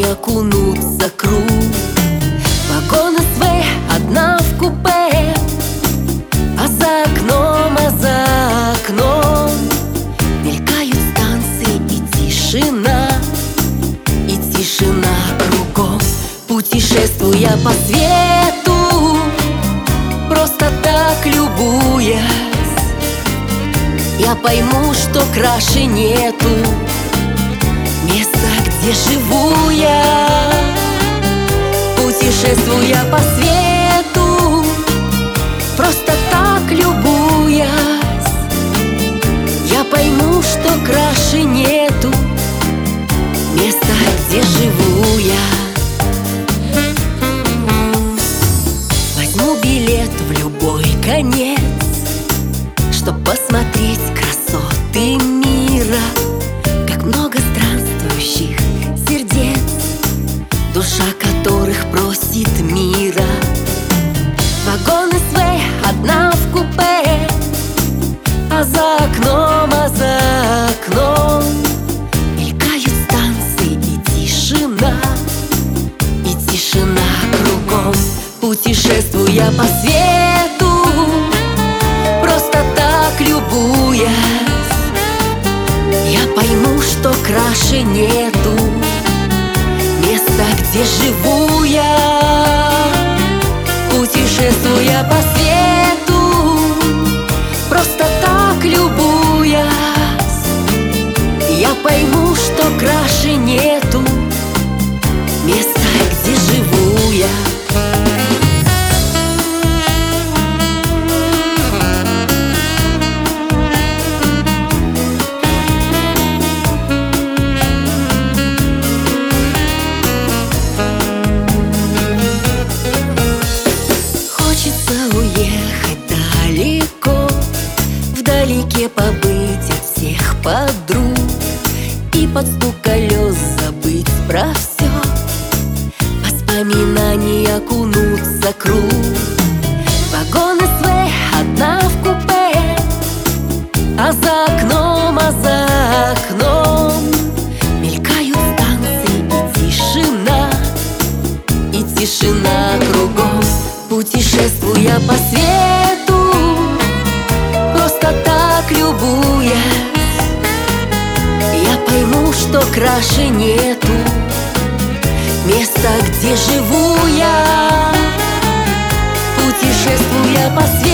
окунуться круг. Вагон СВ, одна в купе, а за окном мелькают станции и тишина кругом. Путешествуя по свету, просто так любуясь, я пойму, что краше нету места, где живу я. Путешествуя по свету, просто так любуясь, я пойму, что краше нету места, где живу я. Возьму билет в любой конец, чтоб посмотреть красоты мира. Как много странствующих сердец, душа которых просит мира. Вагон СВ, одна в купе, а за окном мелькают станции и тишина кругом. Путешествуя по свету, просто так любуясь, я пойму, что краше нету места, где живу я. Путешествуя по свету, просто так любуясь, я пойму, что краше нету места, где живу я. Уехать далеко, вдалеке побыть от всех подруг и под стук колес забыть про все, воспоминаний окунуться круг. Вагон СВ, одна в купе, а за окном мелькают станции и тишина кругом. Путешествуя по свету, просто так любуясь, я пойму, что краше нету места, где живу я. Путешествуя по свету,